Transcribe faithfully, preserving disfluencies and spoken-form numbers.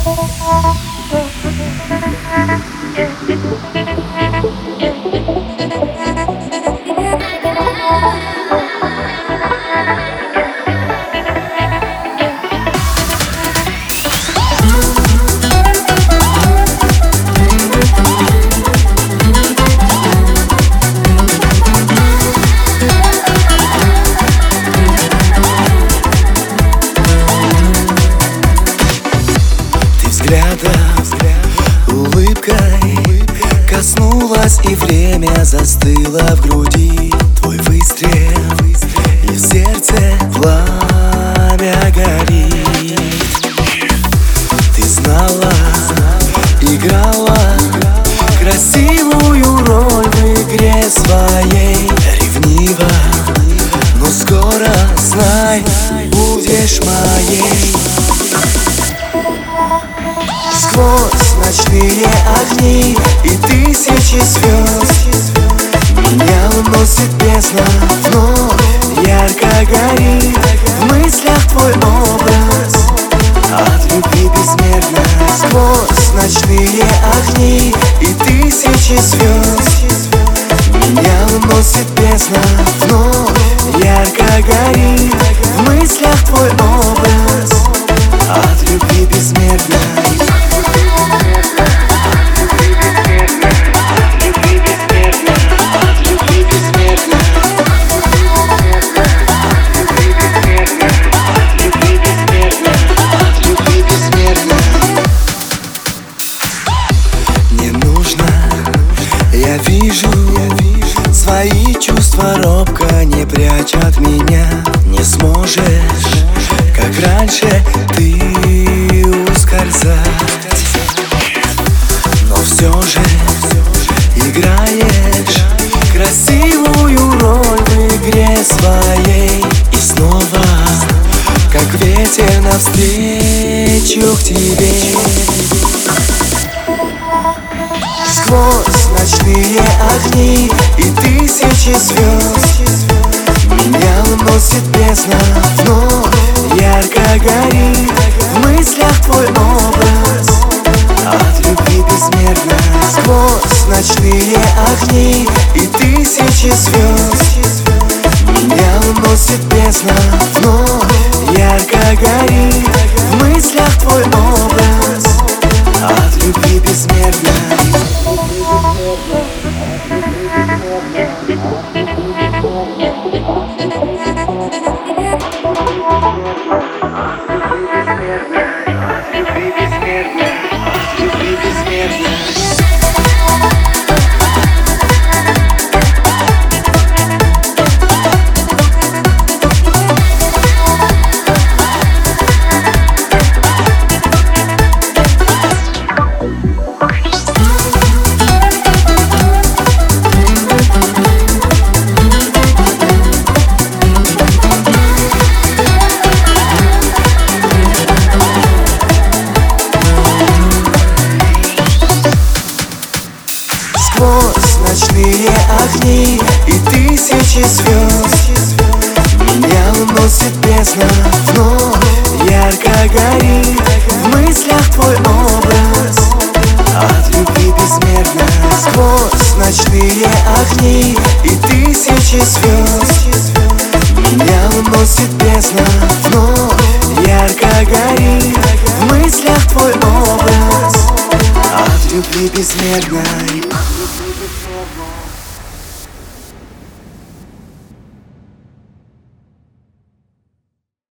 Улыбкой коснулась, и время застыло в груди. Твой выстрел, и в сердце пламя горит. Ты знала, играла красивую роль в игре своей. Ревниво, но скоро, знай, будешь моей. Сквозь ночные огни и тысячи звезд меня уносит бездна, вновь ярко горит в мыслях твой образ от любви безмерно. Сквозь ночные огни и тысячи звезд меня уносит бездна, вновь ярко горит в мыслях твой образ от любви безмерной. Я вижу, свои чувства робко не прячь от меня. Не сможешь, как раньше, ты ускользать, но все же играешь красивую роль в игре своей. И снова, как ветер, навстречу к тебе. Сквозь ночные огни и тысячи звезд меня уносит бездна, вновь ярко горит в мыслях твой образ от любви безмерно. Сквозь ночные огни и тысячи звезд меня уносит бездна, вновь ярко горит в мыслях твой образ от любви безмерной. Сквозь ночные огни и тысячи звезд меня уносит бездна, вновь ярко горит в мыслях твой образ от любви безмерно. Сквозь ночные огни и тысячи звезд меня уносит бездна, вновь ярко горит в мыслях твой образ от любви безмерной.